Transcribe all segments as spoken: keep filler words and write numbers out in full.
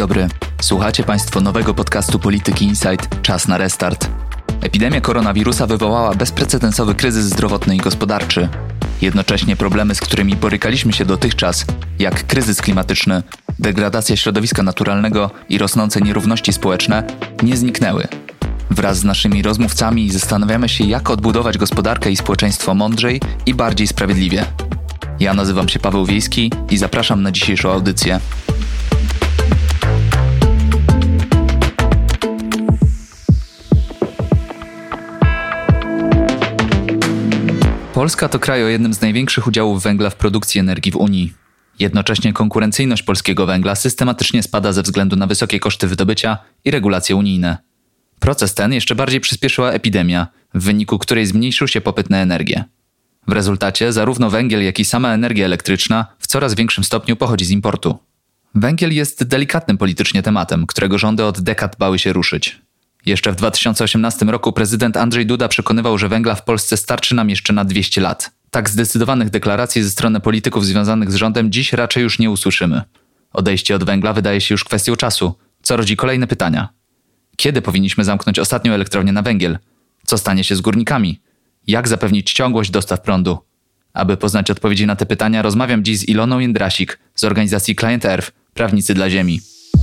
dobry. Słuchacie Państwo nowego podcastu Polityki Insight Czas na restart. Epidemia koronawirusa wywołała bezprecedensowy kryzys zdrowotny i gospodarczy. Jednocześnie problemy, z którymi borykaliśmy się dotychczas, jak kryzys klimatyczny, degradacja środowiska naturalnego i rosnące nierówności społeczne, nie zniknęły. Wraz z naszymi rozmówcami zastanawiamy się, jak odbudować gospodarkę i społeczeństwo mądrzej i bardziej sprawiedliwie. Ja nazywam się Paweł Wiejski i zapraszam na dzisiejszą audycję. Polska to kraj o jednym z największych udziałów węgla w produkcji energii w Unii. Jednocześnie konkurencyjność polskiego węgla systematycznie spada ze względu na wysokie koszty wydobycia i regulacje unijne. Proces ten jeszcze bardziej przyspieszyła epidemia, w wyniku której zmniejszył się popyt na energię. W rezultacie zarówno węgiel, jak i sama energia elektryczna w coraz większym stopniu pochodzi z importu. Węgiel jest delikatnym politycznie tematem, którego rządy od dekad bały się ruszyć. Jeszcze w dwa tysiące osiemnastym roku prezydent Andrzej Duda przekonywał, że węgla w Polsce starczy nam jeszcze na dwieście lat. Tak zdecydowanych deklaracji ze strony polityków związanych z rządem dziś raczej już nie usłyszymy. Odejście od węgla wydaje się już kwestią czasu, co rodzi kolejne pytania. Kiedy powinniśmy zamknąć ostatnią elektrownię na węgiel? Co stanie się z górnikami? Jak zapewnić ciągłość dostaw prądu? Aby poznać odpowiedzi na te pytania, rozmawiam dziś z Iloną Jędrasik z organizacji Client Earth, Prawnicy dla Ziemi.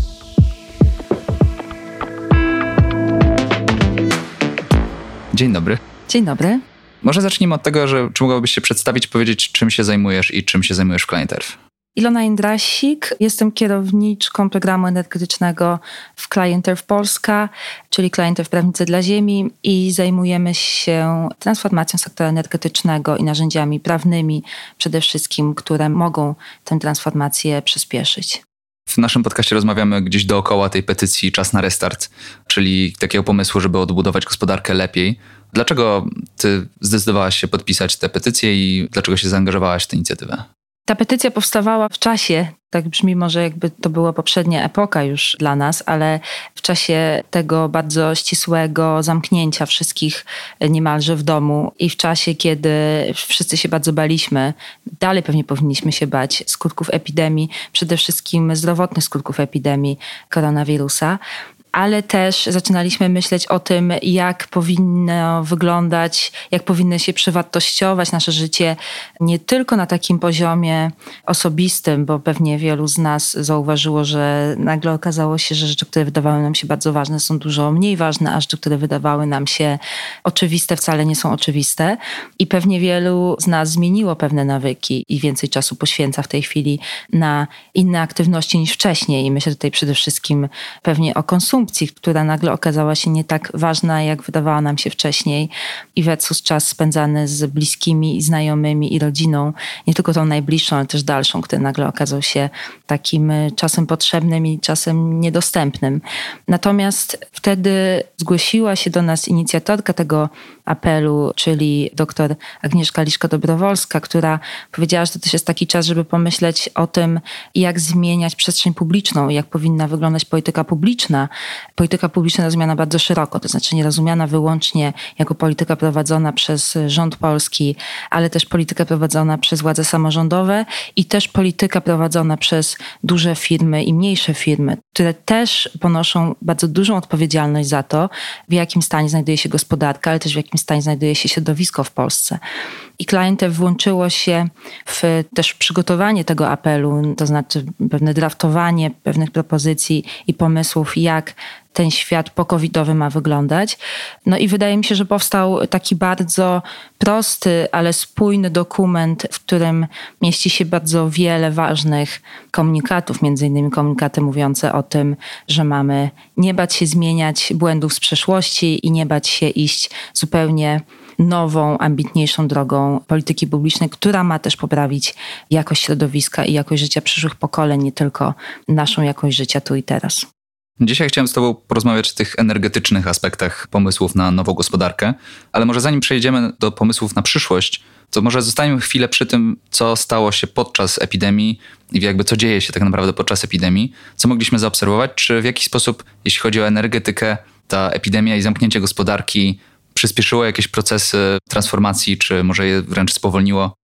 Dzień dobry. Dzień dobry. Może zacznijmy od tego, że czy mogłabyś się przedstawić, powiedzieć, czym się zajmujesz i czym się zajmujesz w Client Earth? Ilona Jędrasik, jestem kierowniczką programu energetycznego w Client Earth Polska, czyli Client Earth Prawnicy dla Ziemi, i zajmujemy się transformacją sektora energetycznego i narzędziami prawnymi przede wszystkim, które mogą tę transformację przyspieszyć. W naszym podcaście rozmawiamy gdzieś dookoła tej petycji Czas na restart, czyli takiego pomysłu, żeby odbudować gospodarkę lepiej. Dlaczego ty zdecydowałaś się podpisać tę petycję i dlaczego się zaangażowałaś w tę inicjatywę? Ta petycja powstawała w czasie, tak brzmi może jakby to była poprzednia epoka już dla nas, ale w czasie tego bardzo ścisłego zamknięcia wszystkich niemalże w domu i w czasie, kiedy wszyscy się bardzo baliśmy, dalej pewnie powinniśmy się bać skutków epidemii, przede wszystkim zdrowotnych skutków epidemii koronawirusa. Ale też zaczynaliśmy myśleć o tym, jak powinno wyglądać, jak powinno się przewartościować nasze życie nie tylko na takim poziomie osobistym, bo pewnie wielu z nas zauważyło, że nagle okazało się, że rzeczy, które wydawały nam się bardzo ważne, są dużo mniej ważne, a rzeczy, które wydawały nam się oczywiste, wcale nie są oczywiste. I pewnie wielu z nas zmieniło pewne nawyki i więcej czasu poświęca w tej chwili na inne aktywności niż wcześniej. I myślę tutaj przede wszystkim pewnie o konsumpcji, która nagle okazała się nie tak ważna, jak wydawała nam się wcześniej, i versus czas spędzany z bliskimi i znajomymi i rodziną, nie tylko tą najbliższą, ale też dalszą, który nagle okazał się takim czasem potrzebnym i czasem niedostępnym. Natomiast wtedy zgłosiła się do nas inicjatorka tego apelu, czyli dr Agnieszka Liszka-Dobrowolska, która powiedziała, że to też jest taki czas, żeby pomyśleć o tym, jak zmieniać przestrzeń publiczną i jak powinna wyglądać polityka publiczna. Polityka publiczna rozumiana bardzo szeroko, to znaczy nie rozumiana wyłącznie jako polityka prowadzona przez rząd polski, ale też polityka prowadzona przez władze samorządowe i też polityka prowadzona przez duże firmy i mniejsze firmy, które też ponoszą bardzo dużą odpowiedzialność za to, w jakim stanie znajduje się gospodarka, ale też w jakim stanie znajduje się środowisko w Polsce. I Client Earth włączyło się w też przygotowanie tego apelu, to znaczy pewne draftowanie pewnych propozycji i pomysłów, jak ten świat po-covidowy ma wyglądać. No i wydaje mi się, że powstał taki bardzo prosty, ale spójny dokument, w którym mieści się bardzo wiele ważnych komunikatów, między innymi komunikaty mówiące o tym, że mamy nie bać się zmieniać błędów z przeszłości i nie bać się iść zupełnie nową, ambitniejszą drogą polityki publicznej, która ma też poprawić jakość środowiska i jakość życia przyszłych pokoleń, nie tylko naszą jakość życia tu i teraz. Dzisiaj chciałem z tobą porozmawiać o tych energetycznych aspektach pomysłów na nową gospodarkę, ale może zanim przejdziemy do pomysłów na przyszłość, to może zostańmy chwilę przy tym, co stało się podczas epidemii i jakby co dzieje się tak naprawdę podczas epidemii, co mogliśmy zaobserwować, czy w jaki sposób, jeśli chodzi o energetykę, ta epidemia i zamknięcie gospodarki przyspieszyło jakieś procesy transformacji, czy może je wręcz spowolniło?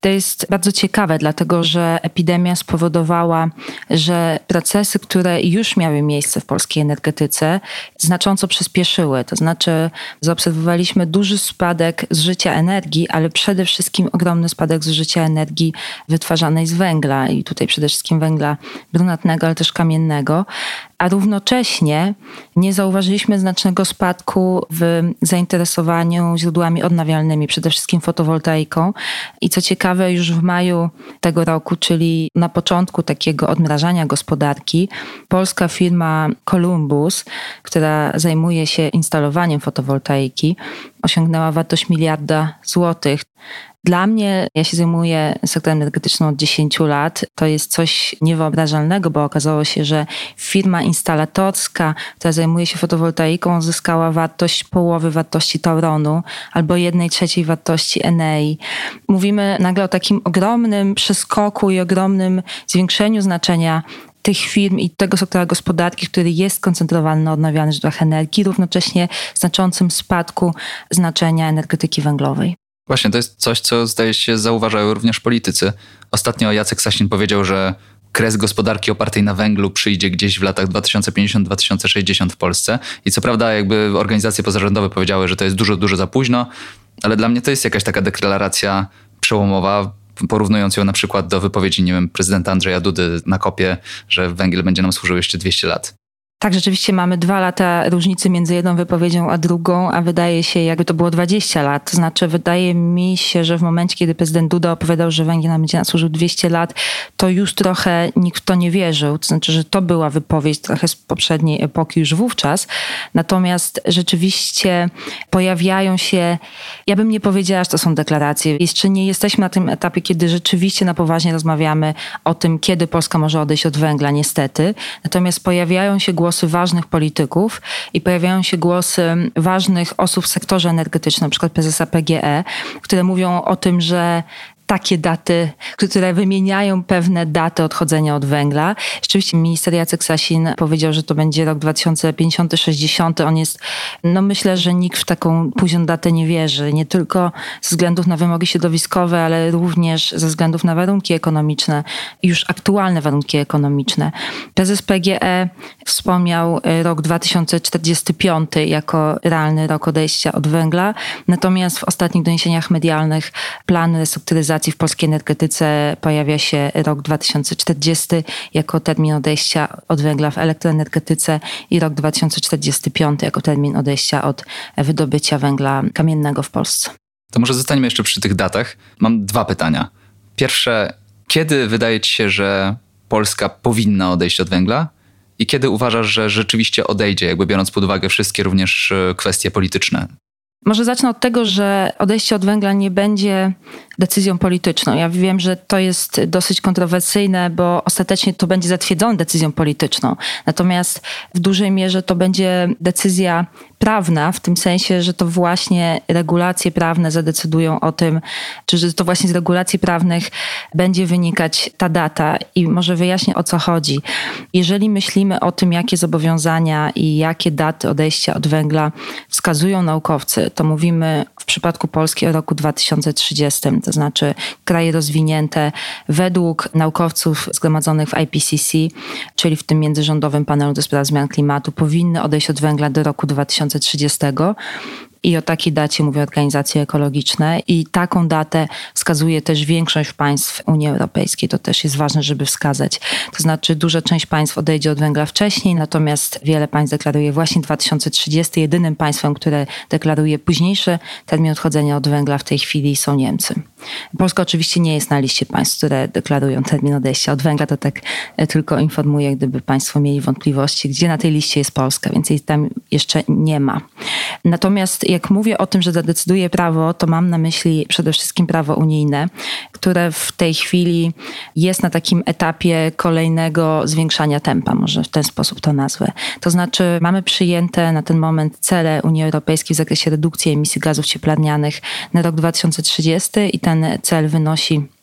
To jest bardzo ciekawe, dlatego że epidemia spowodowała, że procesy, które już miały miejsce w polskiej energetyce, znacząco przyspieszyły. To znaczy zaobserwowaliśmy duży spadek zużycia energii, ale przede wszystkim ogromny spadek zużycia energii wytwarzanej z węgla i tutaj przede wszystkim węgla brunatnego, ale też kamiennego. A równocześnie nie zauważyliśmy znacznego spadku w zainteresowaniu źródłami odnawialnymi, przede wszystkim fotowoltaiką. I co ciekawe, już w maju tego roku, czyli na początku takiego odmrażania gospodarki, polska firma Columbus, która zajmuje się instalowaniem fotowoltaiki, osiągnęła wartość miliarda złotych. Dla mnie, ja się zajmuję sektorem energetycznym od dziesięciu lat, to jest coś niewyobrażalnego, bo okazało się, że firma instalatorska, która zajmuje się fotowoltaiką, uzyskała wartość połowy wartości Tauronu albo jednej trzeciej wartości Enei. Mówimy nagle o takim ogromnym przeskoku i ogromnym zwiększeniu znaczenia tych firm i tego sektora gospodarki, który jest skoncentrowany na odnawialnych źródłach energii, równocześnie znaczącym spadku znaczenia energetyki węglowej. Właśnie, to jest coś, co zdaje się zauważają również politycy. Ostatnio Jacek Sasin powiedział, że kres gospodarki opartej na węglu przyjdzie gdzieś w latach dwa tysiące pięćdziesiąt do dwa tysiące sześćdziesiąt w Polsce. I co prawda jakby organizacje pozarządowe powiedziały, że to jest dużo, dużo za późno, ale dla mnie to jest jakaś taka deklaracja przełomowa, porównując ją na przykład do wypowiedzi, nie wiem, prezydenta Andrzeja Dudy na kopie, że węgiel będzie nam służył jeszcze dwieście lat. Tak, rzeczywiście mamy dwa lata różnicy między jedną wypowiedzią a drugą, a wydaje się, jakby to było dwadzieścia lat. To znaczy, wydaje mi się, że w momencie, kiedy prezydent Duda opowiadał, że węgiel nam będzie nam służył dwieście lat, to już trochę nikt w to nie wierzył. To znaczy, że to była wypowiedź trochę z poprzedniej epoki już wówczas. Natomiast rzeczywiście pojawiają się, ja bym nie powiedziała, że to są deklaracje. Jeszcze nie jesteśmy na tym etapie, kiedy rzeczywiście na poważnie rozmawiamy o tym, kiedy Polska może odejść od węgla, niestety. Natomiast pojawiają się głosy głosy ważnych polityków i pojawiają się głosy ważnych osób w sektorze energetycznym, na przykład prezesa P G E, które mówią o tym, że takie daty, które wymieniają pewne daty odchodzenia od węgla. Rzeczywiście minister Jacek Sasin powiedział, że to będzie rok dwa tysiące pięćdziesiąty, sześćdziesiąty. On jest, no myślę, że nikt w taką późną datę nie wierzy. Nie tylko ze względów na wymogi środowiskowe, ale również ze względów na warunki ekonomiczne, już aktualne warunki ekonomiczne. Prezes P G E wspomniał rok dwa tysiące czterdziesty piąty jako realny rok odejścia od węgla. Natomiast w ostatnich doniesieniach medialnych plan restrukturyzacji w polskiej energetyce pojawia się rok dwa tysiące czterdziesty jako termin odejścia od węgla w elektroenergetyce i rok dwa tysiące czterdziesty piąty jako termin odejścia od wydobycia węgla kamiennego w Polsce. To może zostańmy jeszcze przy tych datach. Mam dwa pytania. Pierwsze, kiedy wydaje ci się, że Polska powinna odejść od węgla i kiedy uważasz, że rzeczywiście odejdzie, jakby biorąc pod uwagę wszystkie również kwestie polityczne? Może zacznę od tego, że odejście od węgla nie będzie decyzją polityczną. Ja wiem, że to jest dosyć kontrowersyjne, bo ostatecznie to będzie zatwierdzone decyzją polityczną. Natomiast w dużej mierze to będzie decyzja prawna, w tym sensie, że to właśnie regulacje prawne zadecydują o tym, czy że to właśnie z regulacji prawnych będzie wynikać ta data. I może wyjaśnię, o co chodzi. Jeżeli myślimy o tym, jakie zobowiązania i jakie daty odejścia od węgla wskazują naukowcy, to mówimy w przypadku Polski o roku dwa tysiące trzydziestym, to znaczy kraje rozwinięte według naukowców zgromadzonych w I P C C, czyli w tym międzyrządowym panelu do spraw zmian klimatu, powinny odejść od węgla do roku dwa tysiące trzydziestego. I o takiej dacie mówią organizacje ekologiczne i taką datę wskazuje też większość państw Unii Europejskiej. To też jest ważne, żeby wskazać. To znaczy duża część państw odejdzie od węgla wcześniej, natomiast wiele państw deklaruje właśnie dwa tysiące trzydziesty. Jedynym państwem, które deklaruje późniejszy termin odchodzenia od węgla w tej chwili są Niemcy. Polska oczywiście nie jest na liście państw, które deklarują termin odejścia od węgla. To tak tylko informuję, gdyby państwo mieli wątpliwości, gdzie na tej liście jest Polska, więc jej tam jeszcze nie ma. Natomiast jak mówię o tym, że zadecyduje prawo, to mam na myśli przede wszystkim prawo unijne, które w tej chwili jest na takim etapie kolejnego zwiększania tempa, może w ten sposób to nazwę. To znaczy mamy przyjęte na ten moment cele Unii Europejskiej w zakresie redukcji emisji gazów cieplarnianych na rok dwa tysiące trzydziesty i ten cel wynosi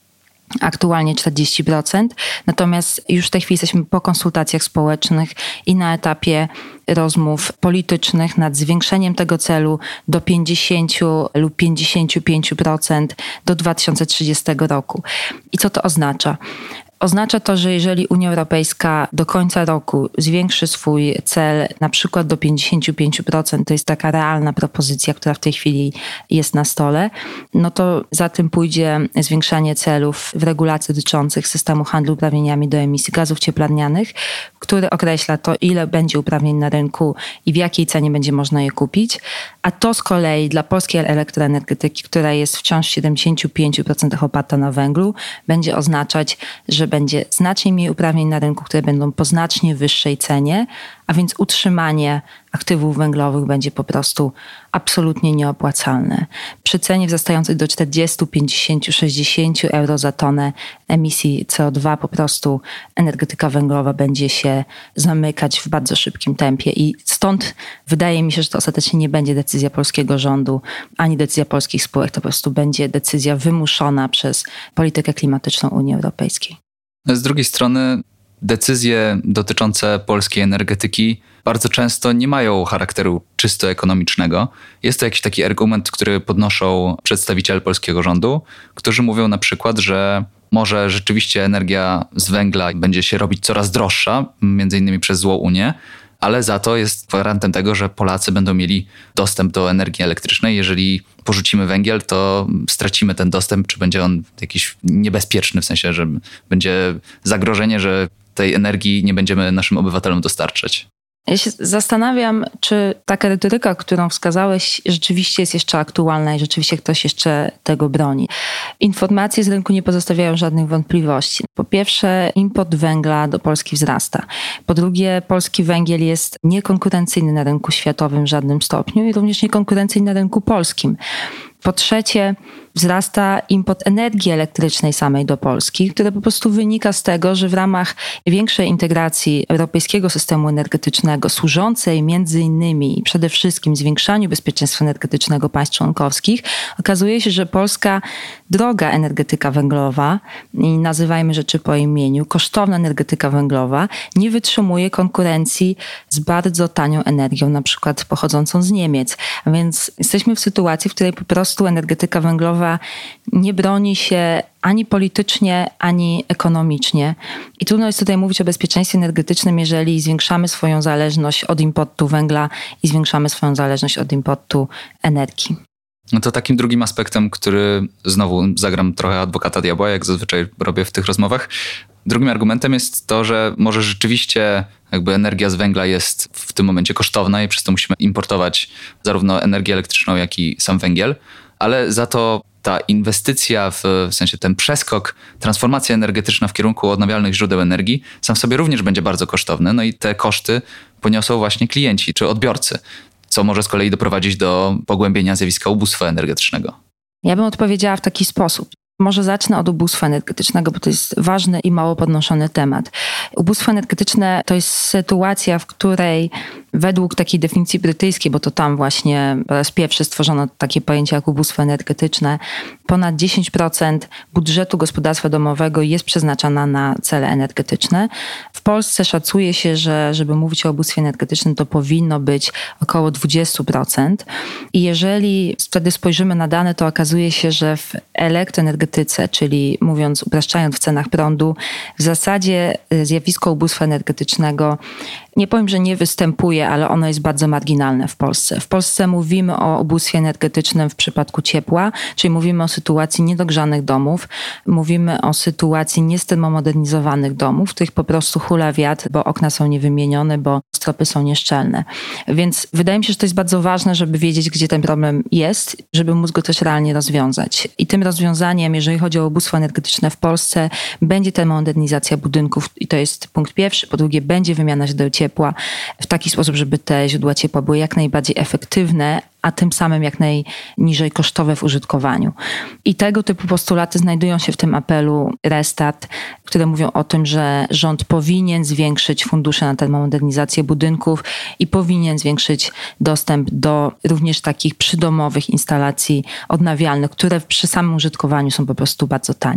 aktualnie czterdzieści procent. Natomiast już w tej chwili jesteśmy po konsultacjach społecznych i na etapie rozmów politycznych nad zwiększeniem tego celu do pięćdziesiąt lub pięćdziesiąt pięć procent do dwa tysiące trzydziestego roku. I co to oznacza? Oznacza to, że jeżeli Unia Europejska do końca roku zwiększy swój cel na przykład do pięćdziesiąt pięć procent, to jest taka realna propozycja, która w tej chwili jest na stole, no to za tym pójdzie zwiększanie celów w regulacji dotyczących systemu handlu uprawnieniami do emisji gazów cieplarnianych, który określa to, ile będzie uprawnień na rynku i w jakiej cenie będzie można je kupić. A to z kolei dla polskiej elektroenergetyki, która jest wciąż w siedemdziesiąt pięć procent oparta na węglu, będzie oznaczać, że będzie znacznie mniej uprawnień na rynku, które będą po znacznie wyższej cenie, a więc utrzymanie aktywów węglowych będzie po prostu absolutnie nieopłacalne. Przy cenie wzrastającej do czterdzieści, pięćdziesiąt, sześćdziesiąt euro za tonę emisji C O dwa po prostu energetyka węglowa będzie się zamykać w bardzo szybkim tempie i stąd wydaje mi się, że to ostatecznie nie będzie decyzja polskiego rządu ani decyzja polskich spółek, to po prostu będzie decyzja wymuszona przez politykę klimatyczną Unii Europejskiej. Z drugiej strony decyzje dotyczące polskiej energetyki bardzo często nie mają charakteru czysto ekonomicznego. Jest to jakiś taki argument, który podnoszą przedstawiciele polskiego rządu, którzy mówią na przykład, że może rzeczywiście energia z węgla będzie się robić coraz droższa, między innymi przez złą Unię, ale za to jest gwarantem tego, że Polacy będą mieli dostęp do energii elektrycznej. Jeżeli porzucimy węgiel, to stracimy ten dostęp, czy będzie on jakiś niebezpieczny, w sensie, że będzie zagrożenie, że tej energii nie będziemy naszym obywatelom dostarczać. Ja się zastanawiam, czy taka retoryka, którą wskazałeś, rzeczywiście jest jeszcze aktualna i rzeczywiście ktoś jeszcze tego broni. Informacje z rynku nie pozostawiają żadnych wątpliwości. Po pierwsze, import węgla do Polski wzrasta. Po drugie, polski węgiel jest niekonkurencyjny na rynku światowym w żadnym stopniu i również niekonkurencyjny na rynku polskim. Po trzecie, wzrasta import energii elektrycznej samej do Polski, które po prostu wynika z tego, że w ramach większej integracji europejskiego systemu energetycznego, służącej między innymi i przede wszystkim zwiększaniu bezpieczeństwa energetycznego państw członkowskich, okazuje się, że polska droga energetyka węglowa, i nazywajmy rzeczy po imieniu, kosztowna energetyka węglowa, nie wytrzymuje konkurencji z bardzo tanią energią, na przykład pochodzącą z Niemiec. A więc jesteśmy w sytuacji, w której po prostu energetyka węglowa nie broni się ani politycznie, ani ekonomicznie. I trudno jest tutaj mówić o bezpieczeństwie energetycznym, jeżeli zwiększamy swoją zależność od importu węgla i zwiększamy swoją zależność od importu energii. No to takim drugim aspektem, który znowu zagram trochę adwokata diabła, jak zazwyczaj robię w tych rozmowach. Drugim argumentem jest to, że może rzeczywiście jakby energia z węgla jest w tym momencie kosztowna i przez to musimy importować zarówno energię elektryczną, jak i sam węgiel, ale za to ta inwestycja, w, w sensie ten przeskok, transformacja energetyczna w kierunku odnawialnych źródeł energii sam w sobie również będzie bardzo kosztowny, no i te koszty poniosą właśnie klienci czy odbiorcy, co może z kolei doprowadzić do pogłębienia zjawiska ubóstwa energetycznego. Ja bym odpowiedziała w taki sposób. Może zacznę od ubóstwa energetycznego, bo to jest ważny i mało podnoszony temat. Ubóstwo energetyczne to jest sytuacja, w której według takiej definicji brytyjskiej, bo to tam właśnie po raz pierwszy stworzono takie pojęcie jak ubóstwo energetyczne, ponad dziesięć procent budżetu gospodarstwa domowego jest przeznaczana na cele energetyczne. W Polsce szacuje się, że żeby mówić o ubóstwie energetycznym, to powinno być około dwadzieścia procent. I jeżeli wtedy spojrzymy na dane, to okazuje się, że w elektroenergetyce, czyli mówiąc, upraszczając w cenach prądu, w zasadzie zjawisko ubóstwa energetycznego nie powiem, że nie występuje, ale ono jest bardzo marginalne w Polsce. W Polsce mówimy o ubóstwie energetycznym w przypadku ciepła, czyli mówimy o sytuacji niedogrzanych domów, mówimy o sytuacji niestermomodernizowanych domów, w których po prostu hula wiatr, bo okna są niewymienione, bo stropy są nieszczelne. Więc wydaje mi się, że to jest bardzo ważne, żeby wiedzieć, gdzie ten problem jest, żeby móc go też realnie rozwiązać. I tym rozwiązaniem, jeżeli chodzi o ubóstwo energetyczne w Polsce, będzie termomodernizacja budynków i to jest punkt pierwszy. Po drugie, będzie wymiana źródeł ciepła w taki sposób, żeby te źródła ciepła były jak najbardziej efektywne, a tym samym jak najniżej kosztowe w użytkowaniu. I tego typu postulaty znajdują się w tym apelu Restart, które mówią o tym, że rząd powinien zwiększyć fundusze na termomodernizację budynków i powinien zwiększyć dostęp do również takich przydomowych instalacji odnawialnych, które przy samym użytkowaniu są po prostu bardzo tanie.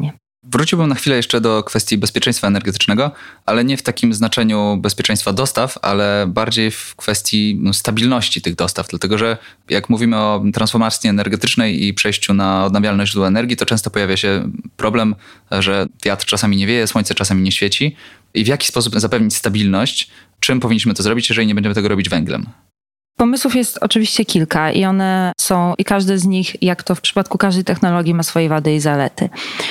Wróciłbym na chwilę jeszcze do kwestii bezpieczeństwa energetycznego, ale nie w takim znaczeniu bezpieczeństwa dostaw, ale bardziej w kwestii no, stabilności tych dostaw. Dlatego, że jak mówimy o transformacji energetycznej i przejściu na odnawialne źródła energii, to często pojawia się problem, że wiatr czasami nie wieje, słońce czasami nie świeci. I w jaki sposób zapewnić stabilność? Czym powinniśmy to zrobić, jeżeli nie będziemy tego robić węglem? Pomysłów jest oczywiście kilka i one są, i każdy z nich, jak to w przypadku każdej technologii, ma swoje wady i zalety.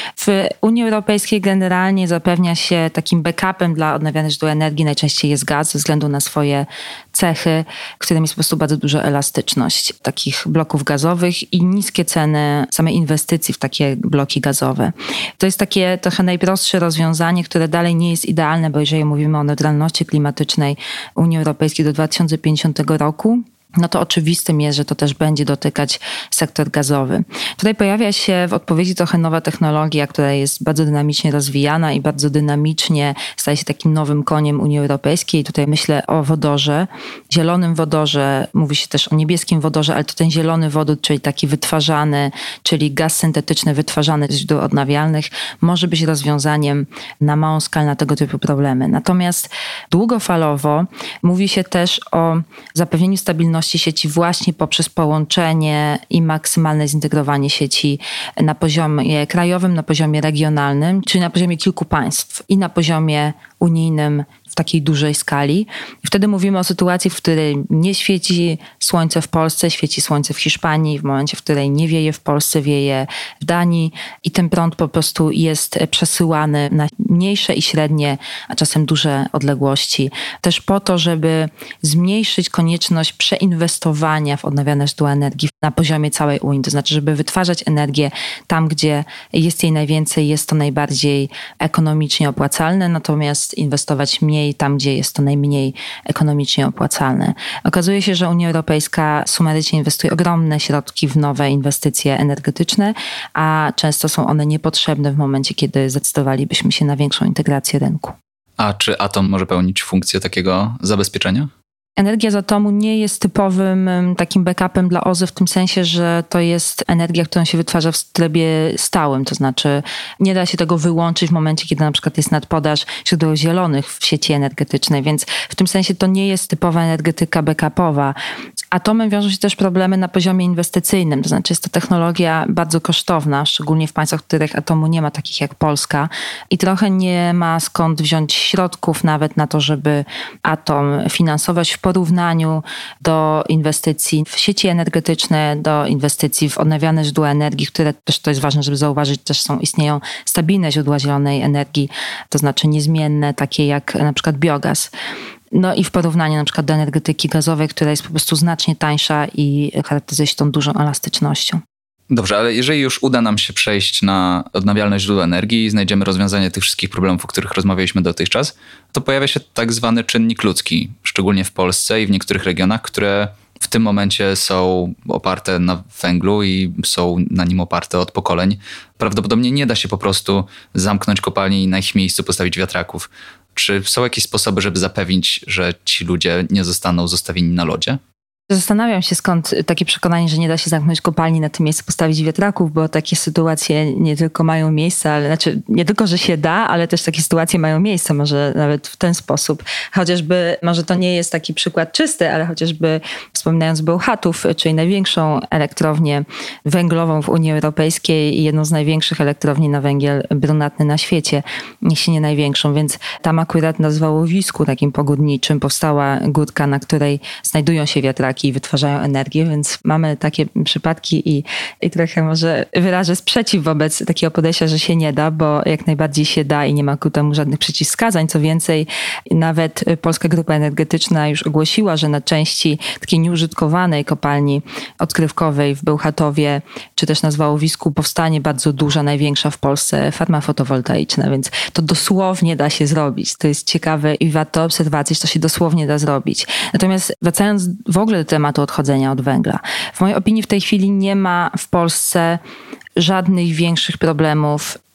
W Unii Europejskiej generalnie zapewnia się takim backupem dla odnawialnych źródeł energii, najczęściej jest gaz, ze względu na swoje cechy, w którym jest po prostu bardzo duża elastyczność takich bloków gazowych i niskie ceny samej inwestycji w takie bloki gazowe. To jest takie trochę najprostsze rozwiązanie, które dalej nie jest idealne, bo jeżeli mówimy o neutralności klimatycznej Unii Europejskiej do dwa tysiące pięćdziesiątego roku, no to oczywistym jest, że to też będzie dotykać sektor gazowy. Tutaj pojawia się w odpowiedzi trochę nowa technologia, która jest bardzo dynamicznie rozwijana i bardzo dynamicznie staje się takim nowym koniem Unii Europejskiej. Tutaj myślę o wodorze, zielonym wodorze, mówi się też o niebieskim wodorze, ale to ten zielony wodór, czyli taki wytwarzany, czyli gaz syntetyczny wytwarzany z źródeł odnawialnych, może być rozwiązaniem na małą skalę na tego typu problemy. Natomiast długofalowo mówi się też o zapewnieniu stabilności sieci właśnie poprzez połączenie i maksymalne zintegrowanie sieci na poziomie krajowym, na poziomie regionalnym, czyli na poziomie kilku państw i na poziomie unijnym w takiej dużej skali. I wtedy mówimy o sytuacji, w której nie świeci słońce w Polsce, świeci słońce w Hiszpanii, w momencie, w której nie wieje w Polsce, wieje w Danii i ten prąd po prostu jest przesyłany na mniejsze i średnie, a czasem duże odległości. Też po to, żeby zmniejszyć konieczność przeinwestowania w odnawialne źródła energii na poziomie całej Unii. To znaczy, żeby wytwarzać energię tam, gdzie jest jej najwięcej, jest to najbardziej ekonomicznie opłacalne, natomiast inwestować mniej tam, gdzie jest to najmniej ekonomicznie opłacalne. Okazuje się, że Unia Europejska sumarycznie inwestuje ogromne środki w nowe inwestycje energetyczne, a często są one niepotrzebne w momencie, kiedy zdecydowalibyśmy się na większą integrację rynku. A czy atom może pełnić funkcję takiego zabezpieczenia? Energia z atomu nie jest typowym takim backupem dla O Z E w tym sensie, że to jest energia, którą się wytwarza w trybie stałym, to znaczy nie da się tego wyłączyć w momencie, kiedy na przykład jest nadpodaż źródeł zielonych w sieci energetycznej, więc w tym sensie to nie jest typowa energetyka backupowa. Z atomem wiążą się też problemy na poziomie inwestycyjnym, to znaczy jest to technologia bardzo kosztowna, szczególnie w państwach, w których atomu nie ma, takich jak Polska, i trochę nie ma skąd wziąć środków nawet na to, żeby atom finansować w porównaniu do inwestycji w sieci energetyczne, do inwestycji w odnawialne źródła energii, które też, to jest ważne, żeby zauważyć, też są, istnieją stabilne źródła zielonej energii, to znaczy niezmienne, takie jak na przykład biogaz. No i w porównaniu na przykład do energetyki gazowej, która jest po prostu znacznie tańsza i charakteryzuje się tą dużą elastycznością. Dobrze, ale jeżeli już uda nam się przejść na odnawialne źródła energii i znajdziemy rozwiązanie tych wszystkich problemów, o których rozmawialiśmy dotychczas, to pojawia się tak zwany czynnik ludzki, szczególnie w Polsce i w niektórych regionach, które w tym momencie są oparte na węglu i są na nim oparte od pokoleń. Prawdopodobnie nie da się po prostu zamknąć kopalni i na ich miejscu postawić wiatraków. Czy są jakieś sposoby, żeby zapewnić, że ci ludzie nie zostaną zostawieni na lodzie? Zastanawiam się, skąd takie przekonanie, że nie da się zamknąć kopalni, na tym miejscu postawić wiatraków, bo takie sytuacje nie tylko mają miejsce, ale znaczy nie tylko, że się da, ale też takie sytuacje mają miejsce, może nawet w ten sposób. Chociażby, może to nie jest taki przykład czysty, ale chociażby wspominając Bełchatów, czyli największą elektrownię węglową w Unii Europejskiej i jedną z największych elektrowni na węgiel brunatny na świecie, jeśli nie największą, więc tam akurat na zwałowisku takim pogórniczym powstała górka, na której znajdują się wiatraki i wytwarzają energię, więc mamy takie przypadki i, i trochę może wyrażę sprzeciw wobec takiego podejścia, że się nie da, bo jak najbardziej się da i nie ma ku temu żadnych przeciwwskazań. Co więcej, nawet Polska Grupa Energetyczna już ogłosiła, że na części takiej nieużytkowanej kopalni odkrywkowej w Bełchatowie, czy też na zwałowisku powstanie bardzo duża, największa w Polsce farma fotowoltaiczna, więc to dosłownie da się zrobić. To jest ciekawe i warto obserwacji, że to się dosłownie da zrobić. Natomiast wracając w ogóle do tematu odchodzenia od węgla. W mojej opinii w tej chwili nie ma w Polsce żadnych większych problemów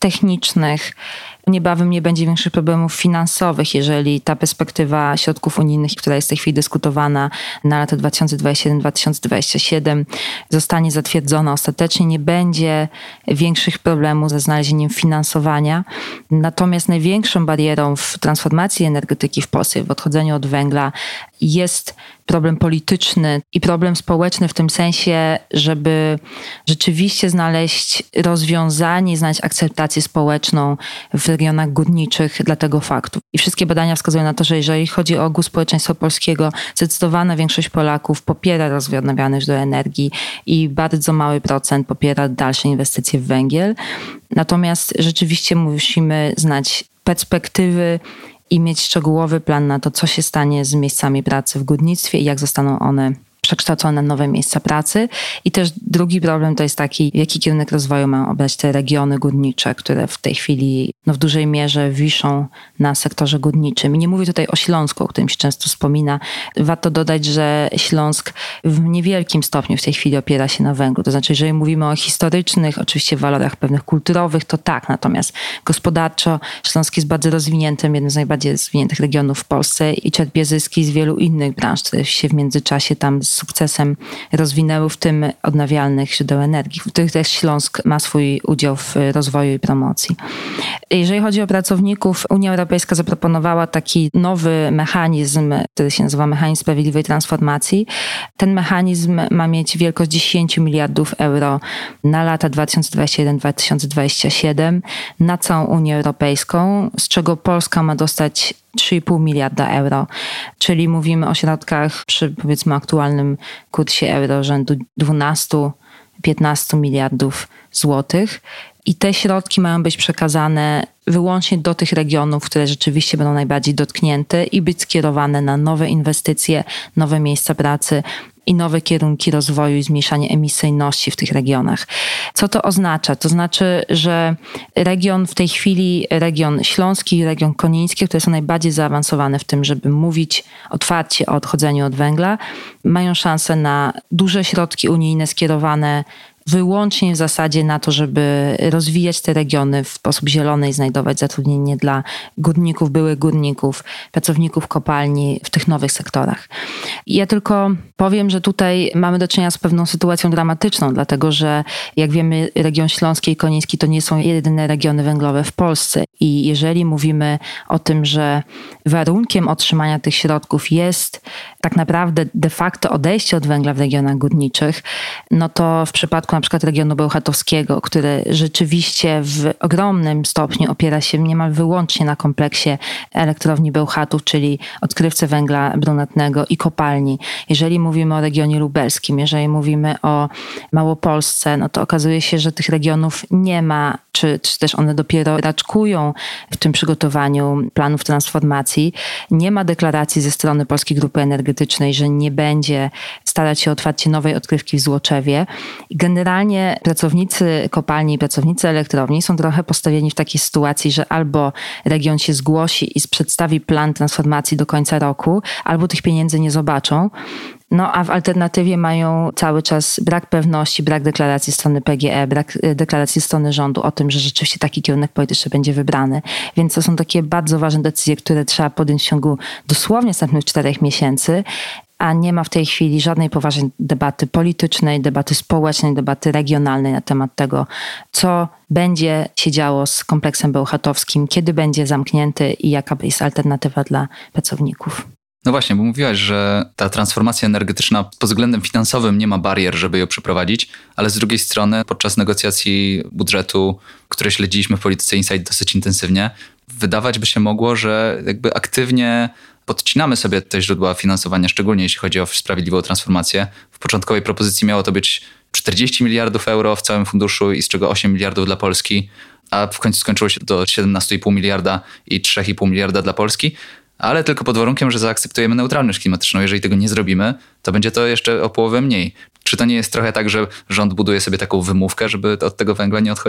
technicznych. Niebawem nie będzie większych problemów finansowych, jeżeli ta perspektywa środków unijnych, która jest w tej chwili dyskutowana na lata dwa tysiące dwudziesty siódmy do dwa tysiące dwudziestego siódmego, zostanie zatwierdzona ostatecznie. Nie będzie większych problemów ze znalezieniem finansowania. Natomiast największą barierą w transformacji energetyki w Polsce, w odchodzeniu od węgla, jest problem polityczny i problem społeczny w tym sensie, żeby rzeczywiście znaleźć rozwiązanie, znaleźć akceptację społeczną w regionach górniczych dla tego faktu. I wszystkie badania wskazują na to, że jeżeli chodzi o ogół społeczeństwa polskiego, zdecydowana większość Polaków popiera rozwój odnawialnych źródeł energii i bardzo mały procent popiera dalsze inwestycje w węgiel. Natomiast rzeczywiście musimy znać perspektywy i mieć szczegółowy plan na to, co się stanie z miejscami pracy w górnictwie i jak zostaną one przekształcone na nowe miejsca pracy. I też drugi problem to jest taki, jaki kierunek rozwoju mają obrać te regiony górnicze, które w tej chwili no, w dużej mierze wiszą na sektorze górniczym. I nie mówię tutaj o Śląsku, o którym się często wspomina. Warto dodać, że Śląsk w niewielkim stopniu w tej chwili opiera się na węglu. To znaczy, jeżeli mówimy o historycznych, oczywiście walorach pewnych kulturowych, to tak. Natomiast gospodarczo Śląsk jest bardzo rozwiniętym, jednym z najbardziej rozwiniętych regionów w Polsce i czerpie zyski z wielu innych branż, które się w międzyczasie tam z sukcesem rozwinęły, w tym odnawialnych źródeł energii, w których też Śląsk ma swój udział w rozwoju i promocji. Jeżeli chodzi o pracowników, Unia Europejska zaproponowała taki nowy mechanizm, który się nazywa Mechanizm Sprawiedliwej Transformacji. Ten mechanizm ma mieć wielkość dziesięć miliardów euro na lata dwa tysiące dwudziesty siódmy do dwa tysiące dwudziestego siódmego na całą Unię Europejską, z czego Polska ma dostać trzy i pół miliarda euro, czyli mówimy o środkach przy powiedzmy aktualnym kursie euro rzędu dwanaście do piętnastu miliardów złotych. I te środki mają być przekazane wyłącznie do tych regionów, które rzeczywiście będą najbardziej dotknięte i być skierowane na nowe inwestycje, nowe miejsca pracy i nowe kierunki rozwoju i zmniejszanie emisyjności w tych regionach. Co to oznacza? To znaczy, że region w tej chwili, region śląski i region koniński, które są najbardziej zaawansowane w tym, żeby mówić otwarcie o odchodzeniu od węgla, mają szansę na duże środki unijne skierowane wyłącznie w zasadzie na to, żeby rozwijać te regiony w sposób zielony i znajdować zatrudnienie dla górników, byłych górników, pracowników kopalni w tych nowych sektorach. Ja tylko powiem, że tutaj mamy do czynienia z pewną sytuacją dramatyczną, dlatego że jak wiemy, region śląski i koniński to nie są jedyne regiony węglowe w Polsce i jeżeli mówimy o tym, że warunkiem otrzymania tych środków jest tak naprawdę de facto odejście od węgla w regionach górniczych, no to w przypadku na przykład regionu bełchatowskiego, który rzeczywiście w ogromnym stopniu opiera się niemal wyłącznie na kompleksie elektrowni Bełchatów, czyli odkrywcy węgla brunatnego i kopalni. Jeżeli mówimy o regionie lubelskim, jeżeli mówimy o Małopolsce, no to okazuje się, że tych regionów nie ma, czy, czy też one dopiero raczkują w tym przygotowaniu planów transformacji. Nie ma deklaracji ze strony Polskiej Grupy Energetycznej, że nie będzie starać się o otwarcie nowej odkrywki w Złoczewie. Generalnie pracownicy kopalni i pracownicy elektrowni są trochę postawieni w takiej sytuacji, że albo region się zgłosi i przedstawi plan transformacji do końca roku, albo tych pieniędzy nie zobaczą. No a w alternatywie mają cały czas brak pewności, brak deklaracji strony P G E, brak deklaracji strony rządu o tym, że rzeczywiście taki kierunek polityczny będzie wybrany. Więc to są takie bardzo ważne decyzje, które trzeba podjąć w ciągu dosłownie następnych czterech miesięcy, a nie ma w tej chwili żadnej poważnej debaty politycznej, debaty społecznej, debaty regionalnej na temat tego, co będzie się działo z kompleksem bełchatowskim, kiedy będzie zamknięty i jaka jest alternatywa dla pracowników. No właśnie, bo mówiłaś, że ta transformacja energetyczna pod względem finansowym nie ma barier, żeby ją przeprowadzić, ale z drugiej strony podczas negocjacji budżetu, które śledziliśmy w Polityce Insight dosyć intensywnie, wydawać by się mogło, że jakby aktywnie podcinamy sobie te źródła finansowania, szczególnie jeśli chodzi o sprawiedliwą transformację. W początkowej propozycji miało to być czterdzieści miliardów euro w całym funduszu i z czego osiem miliardów dla Polski, a w końcu skończyło się do siedemnaście i pół miliarda i trzy i pół miliarda dla Polski. Ale tylko pod warunkiem, że zaakceptujemy neutralność klimatyczną. Jeżeli tego nie zrobimy, to będzie to jeszcze o połowę mniej. Czy to nie jest trochę tak, że rząd buduje sobie taką wymówkę, żeby od tego węgla nie odchodzić?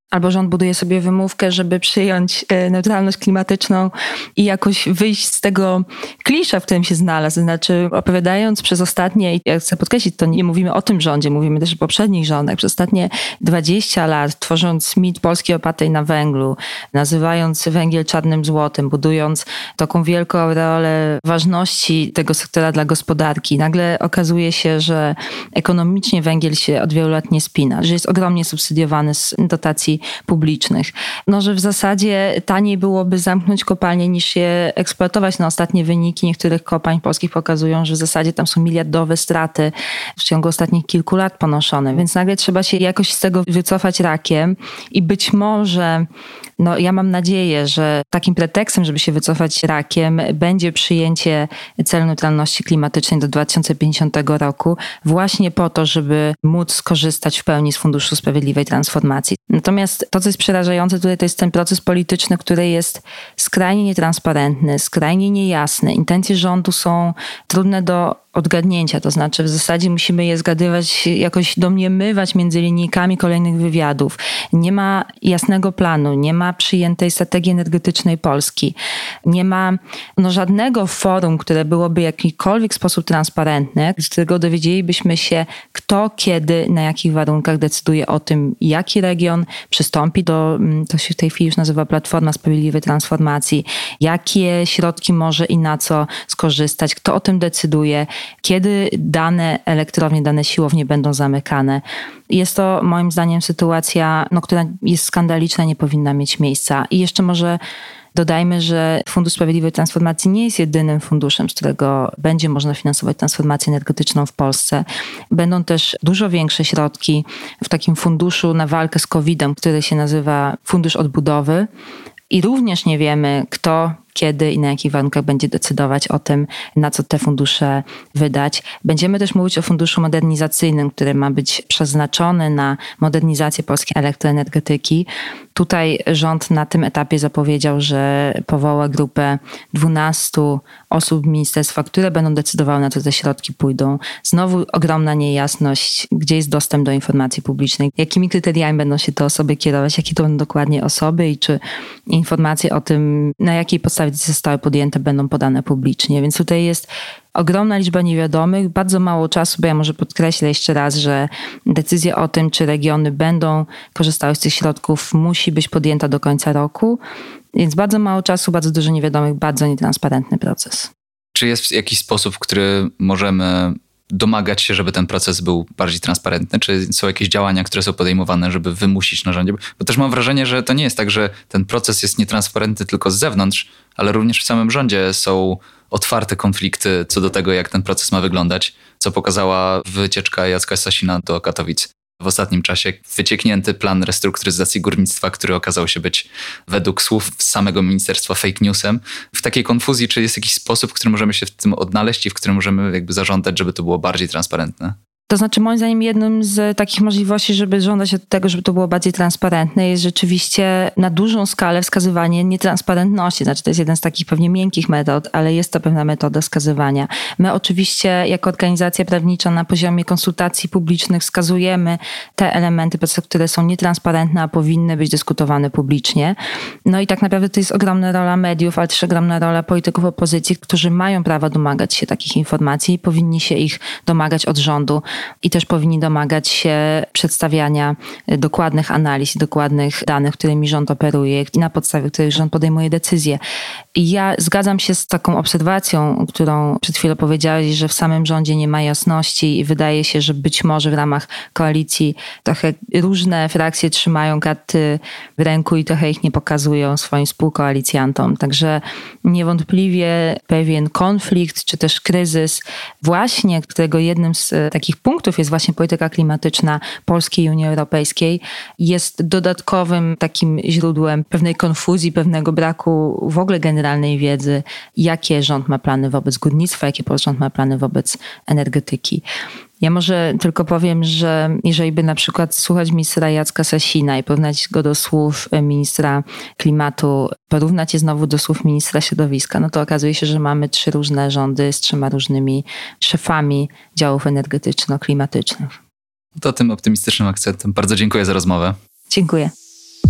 Albo rząd buduje sobie wymówkę, żeby przyjąć neutralność klimatyczną i jakoś wyjść z tego klisza, w którym się znalazł. Znaczy opowiadając przez ostatnie, i ja chcę podkreślić, to nie mówimy o tym rządzie, mówimy też o poprzednich rządach, przez ostatnie dwadzieścia lat, tworząc mit Polski opartej na węglu, nazywając węgiel czarnym złotem, budując taką wielką aureolę ważności tego sektora dla gospodarki. Nagle okazuje się, że ekonomicznie węgiel się od wielu lat nie spina, że jest ogromnie subsydiowany z dotacji publicznych. No, że w zasadzie taniej byłoby zamknąć kopalnie niż je eksploatować. No, ostatnie wyniki niektórych kopalń polskich pokazują, że w zasadzie tam są miliardowe straty w ciągu ostatnich kilku lat ponoszone, więc nagle trzeba się jakoś z tego wycofać rakiem i być może, no ja mam nadzieję, że takim pretekstem, żeby się wycofać rakiem, będzie przyjęcie celu neutralności klimatycznej do dwa tysiące pięćdziesiątego roku właśnie po to, żeby móc skorzystać w pełni z Funduszu Sprawiedliwej Transformacji. Natomiast to, co jest przerażające tutaj, to jest ten proces polityczny, który jest skrajnie nietransparentny, skrajnie niejasny. Intencje rządu są trudne do odgadnięcia, to znaczy w zasadzie musimy je zgadywać, jakoś domniemywać między linijkami kolejnych wywiadów. Nie ma jasnego planu, nie ma przyjętej strategii energetycznej Polski, nie ma no, żadnego forum, które byłoby w jakikolwiek sposób transparentne, z którego dowiedzielibyśmy się, kto, kiedy, na jakich warunkach decyduje o tym, jaki region przystąpi do, to się w tej chwili już nazywa Platforma Sprawiedliwej Transformacji, jakie środki może i na co skorzystać, kto o tym decyduje, kiedy dane elektrownie, dane siłownie będą zamykane. Jest to moim zdaniem sytuacja, no, która jest skandaliczna, nie powinna mieć miejsca. I jeszcze może dodajmy, że Fundusz Sprawiedliwej Transformacji nie jest jedynym funduszem, z którego będzie można finansować transformację energetyczną w Polsce. Będą też dużo większe środki w takim funduszu na walkę z kowidem, który się nazywa Fundusz Odbudowy. I również nie wiemy, kto, kiedy i na jakich warunkach będzie decydować o tym, na co te fundusze wydać. Będziemy też mówić o funduszu modernizacyjnym, który ma być przeznaczony na modernizację polskiej elektroenergetyki. Tutaj rząd na tym etapie zapowiedział, że powoła grupę dwunastu osób ministerstwa, które będą decydowały, na co te środki pójdą. Znowu ogromna niejasność, gdzie jest dostęp do informacji publicznej, jakimi kryteriami będą się te osoby kierować, jakie to będą dokładnie osoby i czy informacje o tym, na jakiej podstawie decyzje zostały podjęte, będą podane publicznie. Więc tutaj jest ogromna liczba niewiadomych, bardzo mało czasu, bo ja może podkreślę jeszcze raz, że decyzja o tym, czy regiony będą korzystały z tych środków, musi być podjęta do końca roku. Więc bardzo mało czasu, bardzo dużo niewiadomych, bardzo nietransparentny proces. Czy jest jakiś sposób, w który możemy domagać się, żeby ten proces był bardziej transparentny? Czy są jakieś działania, które są podejmowane, żeby wymusić narzędzie? Bo też mam wrażenie, że to nie jest tak, że ten proces jest nietransparentny tylko z zewnątrz, ale również w samym rządzie są otwarte konflikty co do tego, jak ten proces ma wyglądać, co pokazała wycieczka Jacka Sasina do Katowic. W ostatnim czasie wycieknięty plan restrukturyzacji górnictwa, który okazał się być według słów samego ministerstwa fake newsem. W takiej konfuzji, czy jest jakiś sposób, w którym możemy się w tym odnaleźć i w którym możemy jakby zażądać, żeby to było bardziej transparentne? To znaczy moim zdaniem jednym z takich możliwości, żeby żądać od tego, żeby to było bardziej transparentne, jest rzeczywiście na dużą skalę wskazywanie nietransparentności. Znaczy to jest jeden z takich pewnie miękkich metod, ale jest to pewna metoda wskazywania. My oczywiście jako organizacja prawnicza na poziomie konsultacji publicznych wskazujemy te elementy, które są nietransparentne, a powinny być dyskutowane publicznie. No i tak naprawdę to jest ogromna rola mediów, ale też ogromna rola polityków opozycji, którzy mają prawo domagać się takich informacji i powinni się ich domagać od rządu. I też powinni domagać się przedstawiania dokładnych analiz i dokładnych danych, którymi rząd operuje i na podstawie których rząd podejmuje decyzje. I ja zgadzam się z taką obserwacją, którą przed chwilą powiedziałeś, że w samym rządzie nie ma jasności i wydaje się, że być może w ramach koalicji trochę różne frakcje trzymają karty w ręku i trochę ich nie pokazują swoim współkoalicjantom. Także niewątpliwie pewien konflikt czy też kryzys właśnie, którego jednym z takich punktów jest właśnie polityka klimatyczna Polski i Unii Europejskiej, jest dodatkowym takim źródłem pewnej konfuzji, pewnego braku w ogóle generalnej wiedzy, jakie rząd ma plany wobec górnictwa, jakie rząd ma plany wobec energetyki. Ja może tylko powiem, że jeżeli by na przykład słuchać ministra Jacka Sasina i porównać go do słów ministra klimatu, porównać je znowu do słów ministra środowiska, no to okazuje się, że mamy trzy różne rządy z trzema różnymi szefami działów energetyczno-klimatycznych. To tym optymistycznym akcentem bardzo dziękuję za rozmowę. Dziękuję.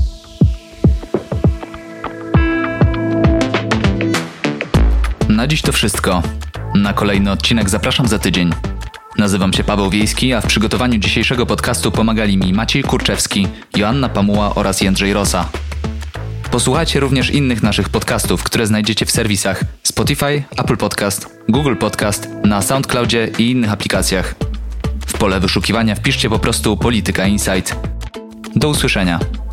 Na dziś to wszystko. Na kolejny odcinek zapraszam za tydzień. Nazywam się Paweł Wiejski, a w przygotowaniu dzisiejszego podcastu pomagali mi Maciej Kurczewski, Joanna Pamuła oraz Jędrzej Rosa. Posłuchajcie również innych naszych podcastów, które znajdziecie w serwisach Spotify, Apple Podcast, Google Podcast, na SoundCloudzie i innych aplikacjach. W pole wyszukiwania wpiszcie po prostu Polityka Insight. Do usłyszenia.